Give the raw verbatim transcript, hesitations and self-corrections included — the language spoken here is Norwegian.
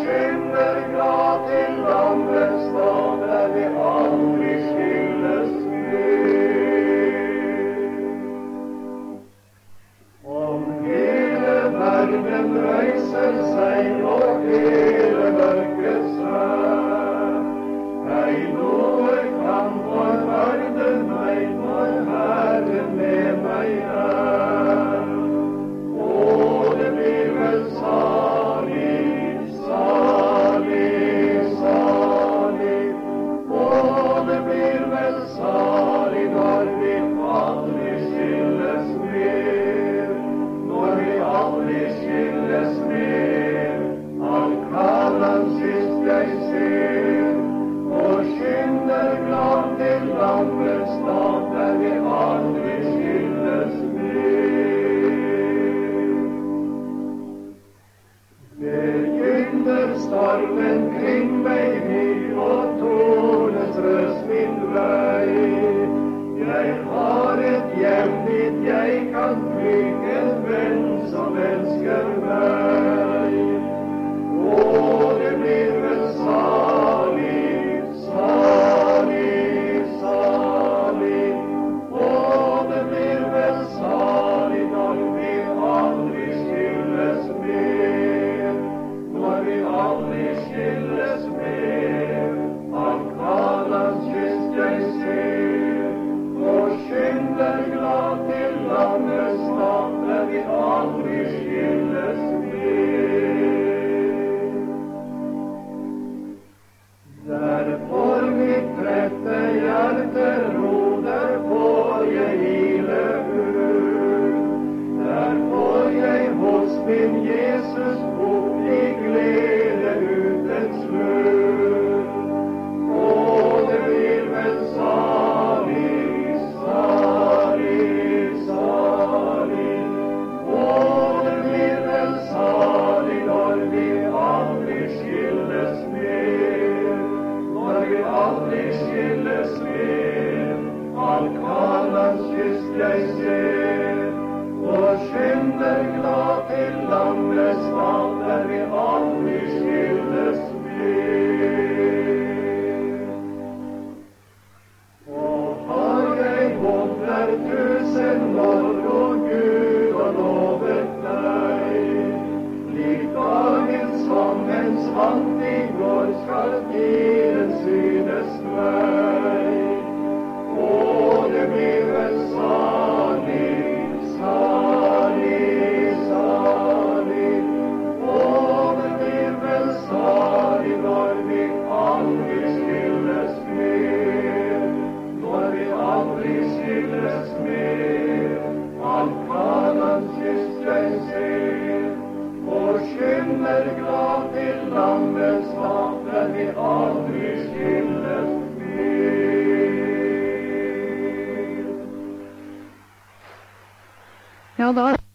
skynder glad til lammets dag, der vi aldri skilles mer. Om hele verden reiser seg og hele mørkets hær, ei noe kan forverde meg når Herren med meg er. Og det blir vel salig, salig, salig. Og det blir vel salig når vi aldri skilles mer, når vi aldri skilles mer. Alt kan han sist jeg ser, og skynder glad til lammets dag, der vi aldri skilles mer. Begynner stormen kring meg ny, og tårnes røst min vei. Jeg har et hjem dit jeg kan fly, en venn som elsker meg. Og det blir vel salig, salig, salig. Og det blir vel salig når vi aldri skilles mer, når vi aldri skilles mer. Av Kanans kyst jeg ser, og skynder glad til lammets dag, der vi aldri skilles mer. Der får mitt trette hjerte ro, der får jeg hvile ut. Der får jeg hos min Jesus bo i glede uten slutt. Og det blir vel salig, salig, salig. Og det blir vel salig når vi aldri skilles mer, når vi aldri skilles mer. Alt Kanans kyst jeg ser, og skynder glad til lammets dag, der vi aldri skilles mer. Og har jeg gått der tusen år, og Gud har lovet deg, lik dagen som en svant i går, skal tiden synes vei. Og det blir vel salig, salig, salig. Og det blir vel salig når vi aldri skilles mer, når vi aldri skilles mer. Alt Kanans kyst jeg ser, og skynder glad til lammets dag, der vi aldri skilles mer. Ja, da